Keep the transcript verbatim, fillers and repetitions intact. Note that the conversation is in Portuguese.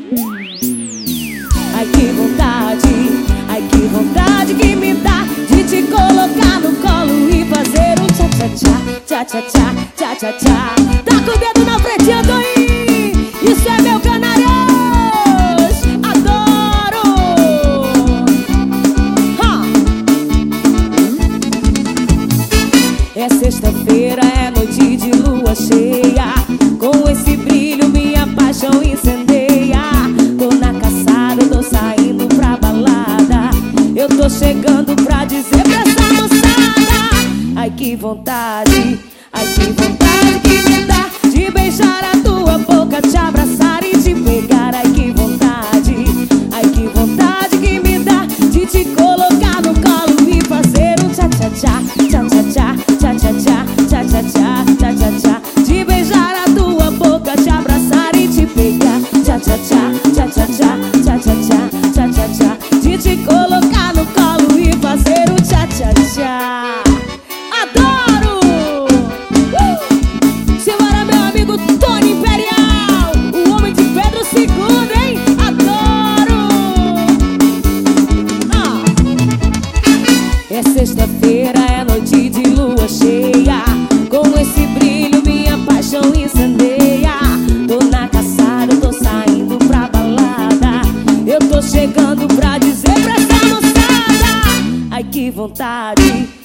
Ai que vontade, ai que vontade que me dá de te colocar no colo e fazer um tcha-tcha-tcha, tcha-tcha-tcha, tcha-tcha-tcha. Tá com o dedo na frente, ando aí. Isso é meu Canarias, adoro. Ha! É sexta-feira, é noite de lua cheia. Com esse brilho minha paixão incendeia. Tô na caçada, tô saindo pra balada. Eu tô chegando pra dizer pra essa moçada: ai que vontade, ai que vontade que me dá de beijar a tua boca, te abraçar e te pegar. Ai que vontade, ai que vontade que me dá de te colocar no colo e fazer um tcha-tcha-tcha, tcha-tcha-tcha, tcha-tcha-tcha, tcha-tcha-tcha, tcha-tcha-tcha. De beijar a tua boca, te abraçar e te pegar. Tcha-tcha-tcha, tcha-tcha-tcha, tcha-tcha-tcha, tcha-tcha-tcha. De te colocar no colo e fazer um tcha-tcha-tcha. Adoro! Uh! Simbora, meu amigo Tony Imperial, o homem de Pedro segundo, hein? Adoro! Ah. É sexta-feira, é noite de lua cheia. Com esse brilho minha paixão incendeia. Tô na caçada, tô saindo pra balada. Eu tô chegando pra dizer pra essa moçada: ai que vontade,